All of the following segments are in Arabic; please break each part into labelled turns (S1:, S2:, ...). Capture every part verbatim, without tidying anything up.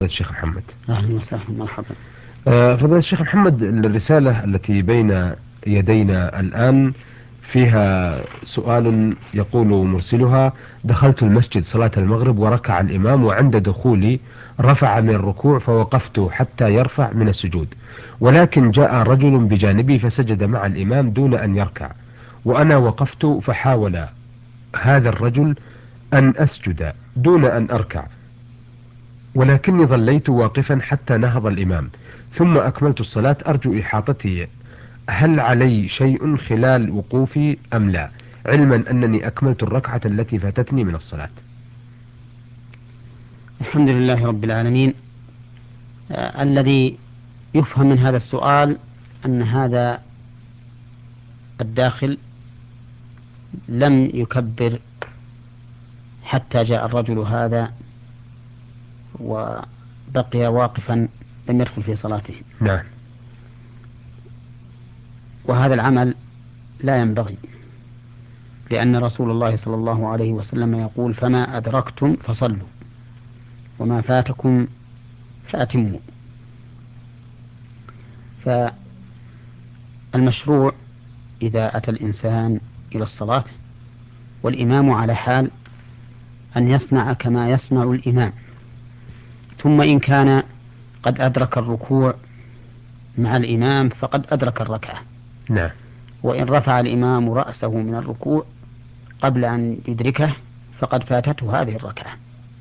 S1: الشيخ محمد.
S2: أهلا وسهلا مرحبا.
S1: آه، فضيلة الشيخ محمد، الرسالة التي بين يدينا الآن فيها سؤال يقول مرسلها: دخلت المسجد صلاة المغرب وركع الإمام، وعند دخولي رفع من الركوع فوقفت حتى يرفع من السجود، ولكن جاء رجل بجانبي فسجد مع الإمام دون أن يركع، وأنا وقفت فحاول هذا الرجل أن أسجد دون أن أركع، ولكني ظليت واقفا حتى نهض الإمام ثم أكملت الصلاة. أرجو إحاطتي، هل علي شيء خلال وقوفي أم لا، علما أنني أكملت الركعة التي فاتتني من الصلاة؟
S2: الحمد لله رب العالمين. آه الذي يفهم من هذا السؤال أن هذا الداخل لم يكبر حتى جاء الرجل هذا وبقي واقفا لم يدخل في صلاته،
S1: نعم.
S2: وهذا العمل لا ينبغي، لأن رسول الله صلى الله عليه وسلم يقول: فما أدركتم فصلوا وما فاتكم فأتموا. فالمشروع إذا أتى الإنسان إلى الصلاة والإمام على حال أن يصنع كما يصنع الإمام، ثم إن كان قد أدرك الركوع مع الإمام فقد أدرك الركعة،
S1: نعم.
S2: وإن رفع الإمام رأسه من الركوع قبل أن يدركه فقد فاتته هذه الركعة.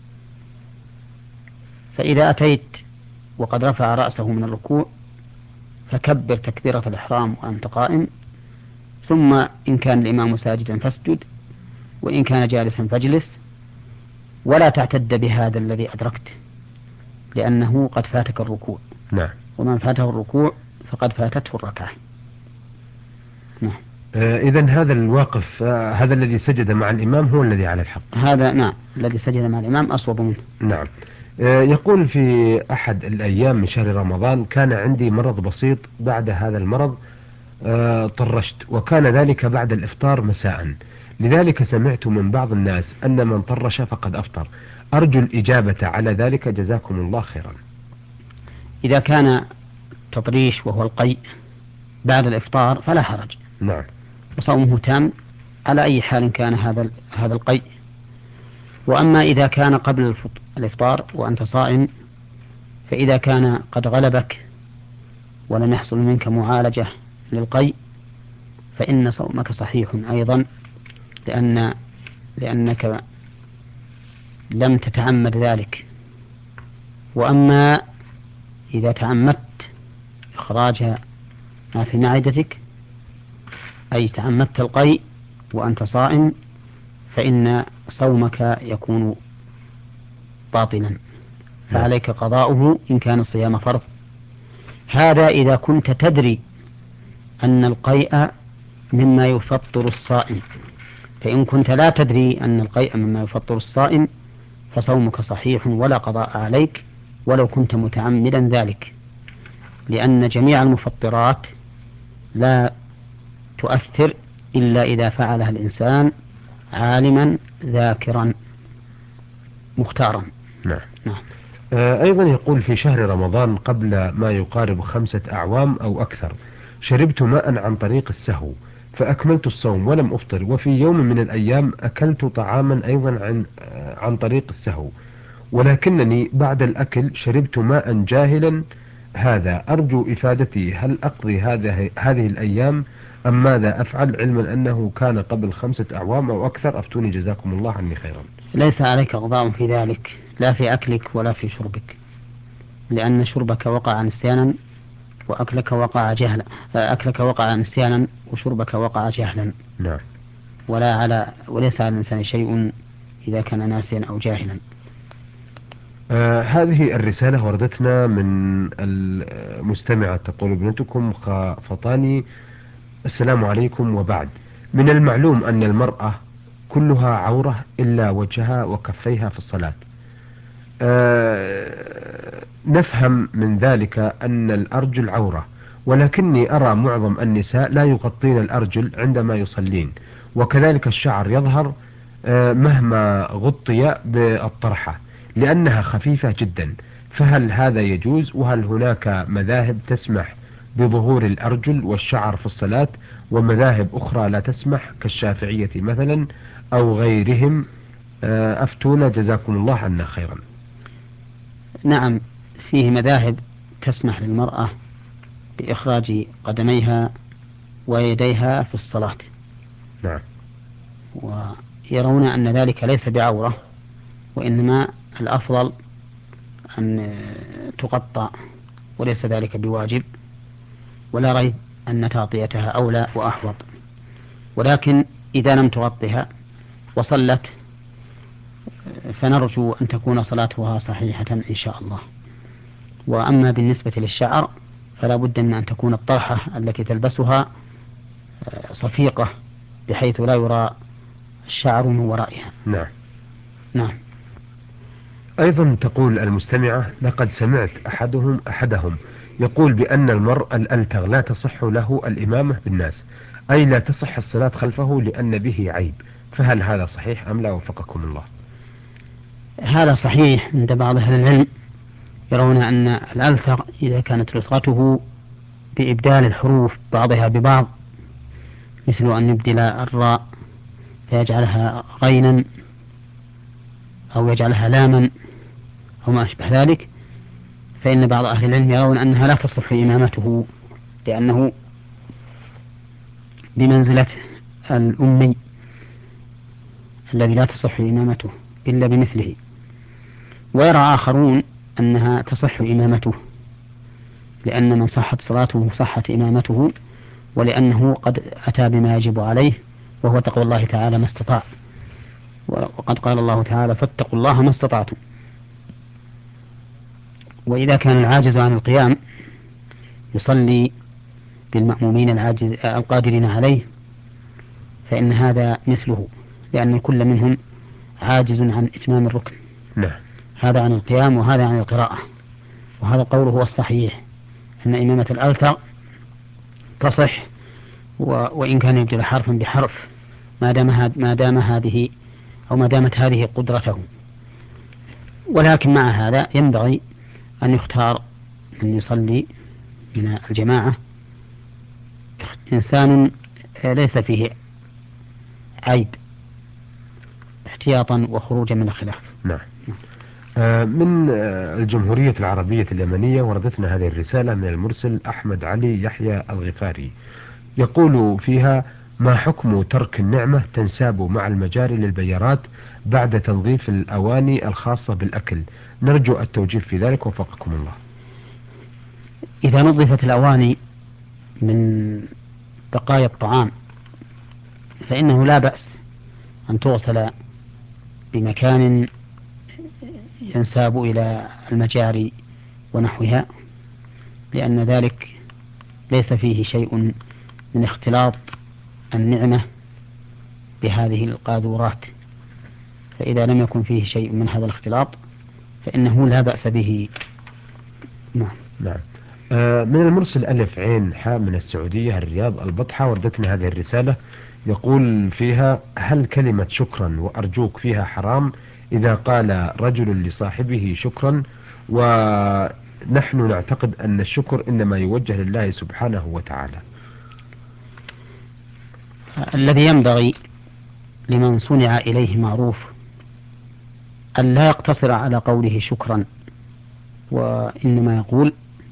S2: فإذا أتيت وقد رفع رأسه من الركوع فكبر تكبيرة الإحرام وأنت قائم، ثم إن كان الإمام ساجدا فاسجد، وإن كان جالسا فاجلس، ولا تعتد بهذا الذي أدركت، لأنه قد فاتك الركوع،
S1: نعم.
S2: ومن فاته الركوع فقد فاتته الركعة. نعم.
S1: آه إذن هذا الواقف، آه هذا الذي سجد مع الإمام هو الذي على الحق.
S2: هذا نعم، الذي سجد مع الإمام أصوب منه.
S1: نعم. آه يقول: في أحد الأيام من شهر رمضان كان عندي مرض بسيط، بعد هذا المرض آه طرشت، وكان ذلك بعد الإفطار مساء، لذلك سمعت من بعض الناس أن من طرش فقد أفطر، أرجو الإجابة على ذلك، جزاكم الله خيرا.
S2: إذا كان تطريش وهو القيء بعد الإفطار فلا حرج،
S1: نعم.
S2: وصومه تام على أي حال كان هذا هذا القيء. وأما إذا كان قبل الإفطار وأنت صائم، فإذا كان قد غلبك ولم يحصل منك معالجة للقيء فإن صومك صحيح أيضا، لأن لأنك لم تتعمد ذلك. وأما إذا تعمدت إخراج ما في معدتك، أي تعمدت القيء وأنت صائم، فإن صومك يكون باطلا،
S1: نعم.
S2: فعليك قضاؤه إن كان الصيام فرض. هذا إذا كنت تدري أن القيء مما يفطر الصائم، فإن كنت لا تدري أن القيء مما يفطر الصائم فصومك صحيح ولا قضاء عليك ولو كنت متعمدا ذلك، لأن جميع المفطرات لا تؤثر إلا إذا فعلها الإنسان عالما ذاكرا مختارا.
S1: نعم.
S2: نعم.
S1: آه أيضا يقول: في شهر رمضان قبل ما يقارب خمسة أعوام أو أكثر شربت ماء عن طريق السهو فأكملت الصوم ولم أفطر، وفي يوم من الأيام أكلت طعاما أيضا عن, آه عن طريق السهو، ولكنني بعد الأكل شربت ماء جاهلا، هذا أرجو إفادتي، هل أقضي هذه هذه الأيام أم ماذا أفعل، علما أنه كان قبل خمسة أعوام أو أكثر، أفتوني جزاكم الله عني خيرا.
S2: ليس عليك قضاء في ذلك، لا في أكلك ولا في شربك، لأن شربك وقع نسيانا وأكلك وقع جهلا، أكلك وقع نسيانا وشربك وقع جهلا.
S1: نعم.
S2: ولا على وليس على الإنسان شيء إذا كان ناسيا أو جاهلا.
S1: آه هذه الرسالة وردتنا من المستمعة، تقول ابنتكم خافطاني: السلام عليكم، وبعد، من المعلوم أن المرأة كلها عورة إلا وجهها وكفيها في الصلاة. آه نفهم من ذلك أن الأرجل عورة، ولكني أرى معظم النساء لا يغطين الأرجل عندما يصلين، وكذلك الشعر يظهر آه مهما غطي بالطرحة لأنها خفيفة جدا، فهل هذا يجوز؟ وهل هناك مذاهب تسمح بظهور الأرجل والشعر في الصلاة ومذاهب أخرى لا تسمح كالشافعية مثلا أو غيرهم؟ آه، أفتونا جزاكم الله عنا خيرا.
S2: نعم، فيه مذاهب تسمح للمرأة بإخراج قدميها ويديها في الصلاة.
S1: نعم.
S2: ويرون أن ذلك ليس بعورة، وإنما الأفضل أن تغطى، وليس ذلك بواجب، ولا ريب أن تغطيتها أولى وأحوط. ولكن إذا لم تغطها وصلت فنرجو أن تكون صلاتها صحيحة إن شاء الله. وأما بالنسبة للشعر فلا بد من أن تكون الطرحة التي تلبسها صفيقة بحيث لا يرى الشعر من ورائها.
S1: نعم.
S2: نعم.
S1: أيضا تقول المستمعة: لقد سمعت أحدهم أحدهم يقول بأن المرء الألتغ لا تصح له الإمامة بالناس، أي لا تصح الصلاة خلفه لأن به عيب، فهل هذا صحيح أم لا وفقكم الله؟
S2: هذا صحيح عند بعض أهل العلم، يرون أن الألتغ إذا كانت لصقته بإبدال الحروف بعضها ببعض، مثل أن يبدل الراء فيجعلها غينا أو يجعلها لاما أو ما أشبه ذلك، فإن بعض أهل العلم يرون أنها لا تصح إمامته، لأنه بمنزلة الأمي الذي لا تصح إمامته إلا بمثله. ويرى آخرون أنها تصح إمامته، لأن من صحت صلاته صحت إمامته، ولأنه قد أتى بما يجب عليه وهو تقوى الله تعالى ما استطاع، وقد قال الله تعالى: فاتقوا الله ما استطعتم. وإذا كان العاجز عن القيام يصلي بالمأمومين العاجز القادرين عليه فإن هذا مثله، لأن كل منهم عاجز عن إتمام الركن.
S1: نعم.
S2: هذا عن القيام وهذا عن القراءة، وهذا القول هو الصحيح، أن إمامة الألتغ تصح وإن كان يبدل حرفا بحرف، ما دام ما دام هذه أو ما دامت هذه قدرته. ولكن مع هذا ينبغي أن يختار من يصلي من الجماعة إنسان ليس فيه عيب، احتياطا وخروجا من الخلاف.
S1: نعم. آه، من آه، الجمهورية العربية اليمنية وردتنا هذه الرسالة من المرسل أحمد علي يحيى الغفاري، يقول فيها: ما حكم ترك النعمة تنساب مع المجاري للبيارات بعد تنظيف الأواني الخاصة بالأكل؟ نرجو التوجيه في ذلك وفقكم الله.
S2: إذا نظفت الأواني من بقايا الطعام فإنه لا بأس أن تغسل بمكان ينساب إلى المجاري ونحوها، لأن ذلك ليس فيه شيء من اختلاط النعمة بهذه القاذورات، فإذا لم يكن فيه شيء من هذا الاختلاط فإنه لا بأس به. نعم.
S1: نعم. آه، من المرسل ألف عين حاء من السعودية الرياض البطحة وردتنا هذه الرسالة، يقول فيها: هل كلمة شكرا وأرجوك فيها حرام إذا قال رجل لصاحبه شكرا، ونحن نعتقد أن الشكر إنما يوجه لله سبحانه وتعالى؟
S2: الذي ينبغي لمن صنع إليه معروف أن لا يقتصر على قوله شكرا، وإنما يقول: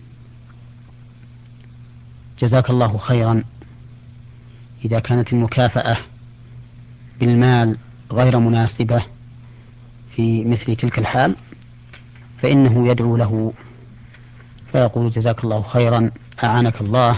S2: جزاك الله خيرا، إذا كانت المكافأة بالمال غير مناسبة في مثل تلك الحال فإنه يدعو له فيقول: جزاك الله خيرا، أعانك الله،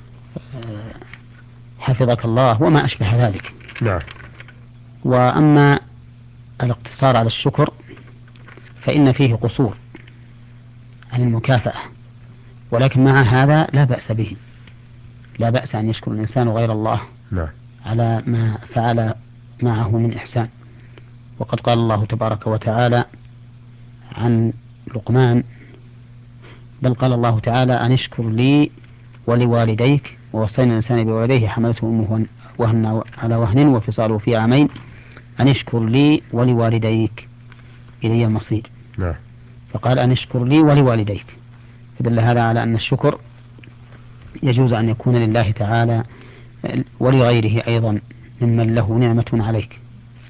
S2: حفظك الله، وما أشبه ذلك.
S1: نعم.
S2: وأما الاقتصار على الشكر فإن فيه قصور عن المكافأة، ولكن مع هذا لا بأس به، لا بأس أن يشكر الإنسان غير الله
S1: نعم.
S2: على ما فعل معه من إحسان. وقد قال الله تبارك وتعالى عن لقمان: بل قال الله تعالى: أن اشكر لي ولوالديك ووصينا الإنسان بوالديه حملته أمه وهن على وهن وفصاله في عامين أن اشكر لي ولوالديك إلي المصير.
S1: نعم.
S2: فقال أن اشكر لي ولوالديك، فدل هذا على أن الشكر يجوز أن يكون لله تعالى ولغيره أيضا ممن له نعمة عليك.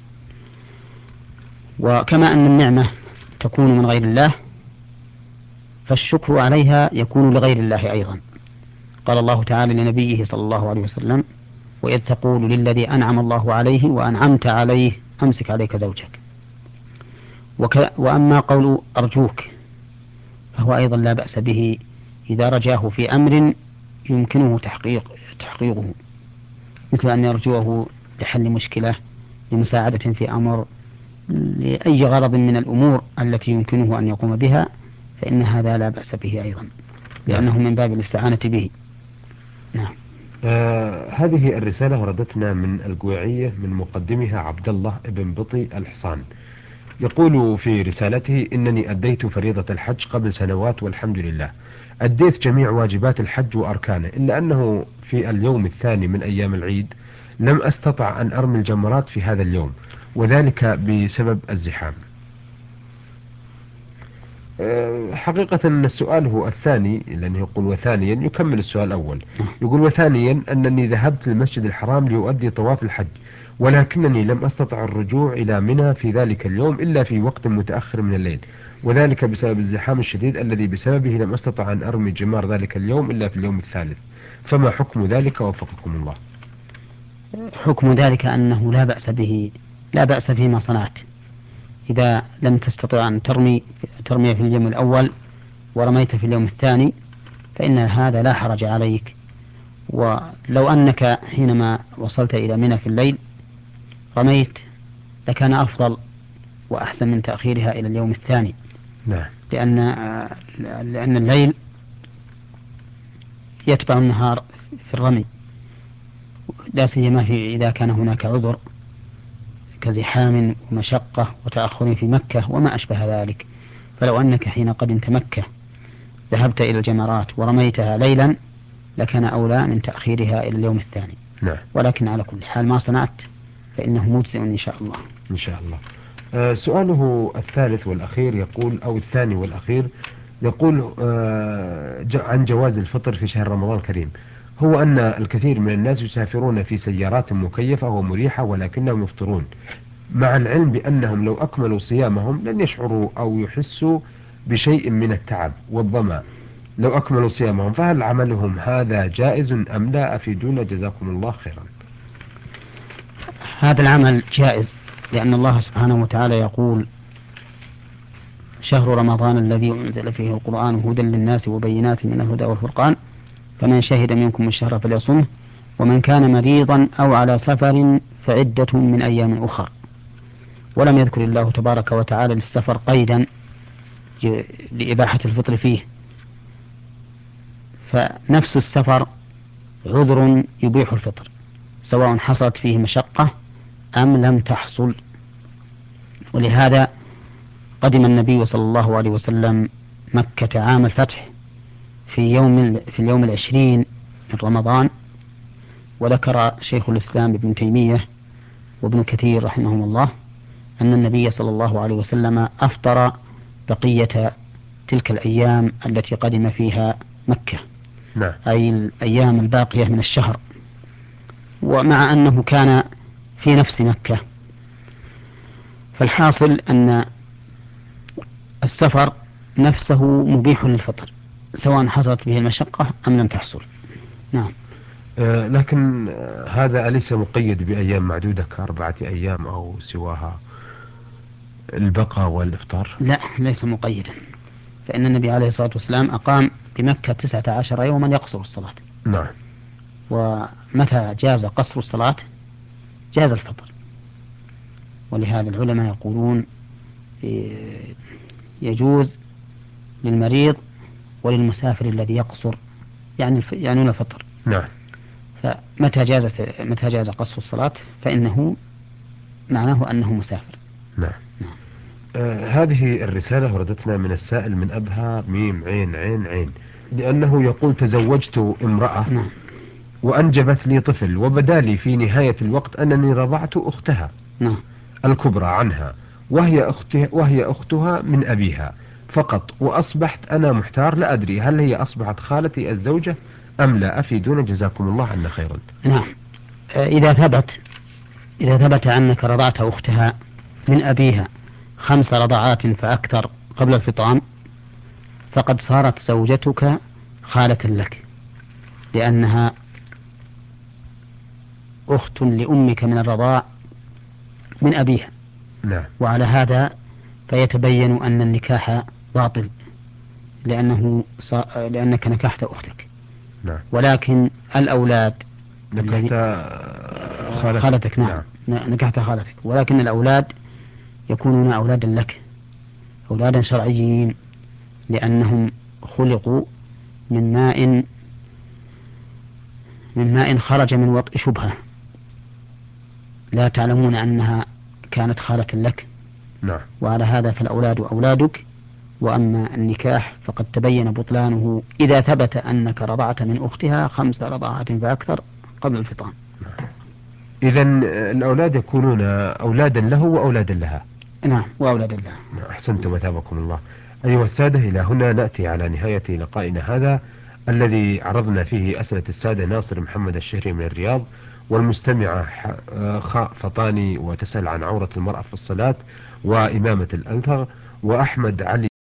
S2: وكما أن النعمة تكون من غير الله فالشكر عليها يكون لغير الله أيضا. قال الله تعالى لنبيه صلى الله عليه وسلم: وإذ تقول للذي أنعم الله عليه وأنعمت عليه أمسك عليك زوجك. وك... وأما قول أرجوك فهو أيضا لا بأس به إذا رجاه في أمر يمكنه تحقيق تحقيقه، مثل أن يرجوه لحل مشكلة، لمساعدة في أمر، لأي غرض من الأمور التي يمكنه أن يقوم بها، فإن هذا لا بأس به أيضا، لأنه من باب الاستعانة به. نعم.
S1: آه هذه الرسالة وردتنا من القويعية من مقدمها عبد الله ابن بطي الحصان، يقول في رسالته: إنني أديت فريضة الحج قبل سنوات والحمد لله، أديت جميع واجبات الحج وأركانه، إلا أنه في اليوم الثاني من أيام العيد لم أستطع أن أرمي الجمرات في هذا اليوم، وذلك بسبب الزحام. حقيقة السؤال هو الثاني، لأنه يقول وثانيا يكمل السؤال الأول، يقول: وثانيا أنني ذهبت للمسجد الحرام لأؤدي طواف الحج، ولكنني لم أستطع الرجوع إلى منى في ذلك اليوم إلا في وقت متأخر من الليل، وذلك بسبب الزحام الشديد الذي بسببه لم أستطع أن أرمي جمار ذلك اليوم إلا في اليوم الثالث، فما حكم ذلك وفقكم الله؟
S2: حكم ذلك أنه لا بأس به، لا بأس فيما صنعت. إذا لم تستطع أن ترمي ترمي في اليوم الأول ورميت في اليوم الثاني فإن هذا لا حرج عليك. ولو أنك حينما وصلت إلى منى في الليل رميت لكان أفضل وأحسن من تأخيرها إلى اليوم الثاني.
S1: نعم.
S2: لأن لأن الليل يتبع النهار في الرمي، لا سيما في إذا كان هناك عذر كزحام ومشقة وتأخر في مكة وما أشبه ذلك. فلو أنك حين قدمت مكة ذهبت إلى الجمرات ورميتها ليلا لكان أولى من تأخيرها إلى اليوم الثاني.
S1: نعم.
S2: ولكن على كل حال ما صنعت فإنه مجزئ إن شاء الله.
S1: إن شاء الله. آه سؤاله الثالث والأخير يقول، أو الثاني والأخير يقول آه عن جواز الفطر في شهر رمضان الكريم. هو أن الكثير من الناس يسافرون في سيارات مكيفة ومريحة ولكنهم يفطرون، مع العلم بأنهم لو أكملوا صيامهم لن يشعروا أو يحسوا بشيء من التعب والظمأ لو أكملوا صيامهم، فهل عملهم هذا جائز أم لا؟ أفيدونا جزاكم الله خيرا.
S2: هذا العمل جائز، لأن الله سبحانه وتعالى يقول: شهر رمضان الذي أنزل فيه القرآن هدى للناس وبينات من الهدى والفرقان فمن شهد منكم الشهر فليصمه ومن كان مريضا أو على سفر فعدة من أيام أخر. ولم يذكر الله تبارك وتعالى للسفر قيدا لإباحة الفطر فيه، فنفس السفر عذر يبيح الفطر سواء حصلت فيه مشقة أم لم تحصل. ولهذا قدم النبي صلى الله عليه وسلم مكة عام الفتح في يوم في اليوم العشرين من رمضان، وذكر شيخ الإسلام ابن تيمية وابن كثير رحمهم الله أن النبي صلى الله عليه وسلم أفطر بقية تلك الأيام التي قدم فيها مكة.
S1: نعم.
S2: أي الأيام الباقية من الشهر، ومع أنه كان في نفس مكة. فالحاصل أن السفر نفسه مبيح للفطر سواء حصلت به المشقة أم لم تحصل. نعم.
S1: آه لكن آه هذا أليس مقيد بأيام معدودة كأربعة أيام أو سواها البقاء والإفطار؟
S2: لا، ليس مقيدا، فإن النبي عليه الصلاة والسلام أقام بمكة تسعة عشر يوما يقصر الصلاة.
S1: نعم.
S2: ومتى جاز قصر الصلاة جاز الفطر. ولهذا العلماء يقولون يجوز للمريض وللمسافر الذي يقصر يعني يعنون الفطر.
S1: نعم.
S2: فمتى جاز متى جاز قصر الصلاة فإنه معناه أنه مسافر.
S1: نعم. نعم. آه هذه الرسالة وردتنا من السائل من أبها ميم عين عين عين، لأنه يقول: تزوجت امرأة
S2: نعم.
S1: وأنجبت لي طفل، وبدا لي في نهاية الوقت أنني رضعت أختها
S2: نعم.
S1: الكبرى عنها، وهي أختها, وهي أختها من أبيها، فقط وأصبحت أنا محتار لا أدري هل هي أصبحت خالتي الزوجة أم لا، أفيدونا جزاكم الله عنا خيرا.
S2: نعم. آه، إذا ثبت إذا ثبت أنك رضعت أختها من أبيها خمس رضعات فأكثر قبل الفطام فقد صارت زوجتك خالة لك، لأنها أخت لأمك من الرضاع من أبيها.
S1: نعم.
S2: وعلى هذا فيتبين أن النكاح باطل، لأنه صا... لأنك نكحت أختك.
S1: نعم.
S2: ولكن الأولاد
S1: نكحت خالتك.
S2: خالتك. نعم. نعم. نكحت خالتك، ولكن الأولاد يكونون أولادا لك، أولادا شرعيين، لأنهم خلقوا من ماء من ماء خرج من وطء شبهة، لا تعلمون أنها كانت خالة لك.
S1: نعم.
S2: وعلى هذا فالأولاد أولادك. وأما النكاح فقد تبين بطلانه إذا ثبت أنك رضعت من أختها خمس رضعات فأكثر قبل الفطام.
S1: إذا الأولاد يكونون أولادا له وأولادا لها.
S2: نعم، وأولادا لها.
S1: أحسنتم أثابكم الله. أيها السادة، إلى هنا نأتي على نهاية لقائنا هذا الذي عرضنا فيه أسئلة السادة ناصر محمد الشهري من الرياض، والمستمعة خاء فطاني وتسأل عن عورة المرأة في الصلاة وإمامة الأنثى، وأحمد علي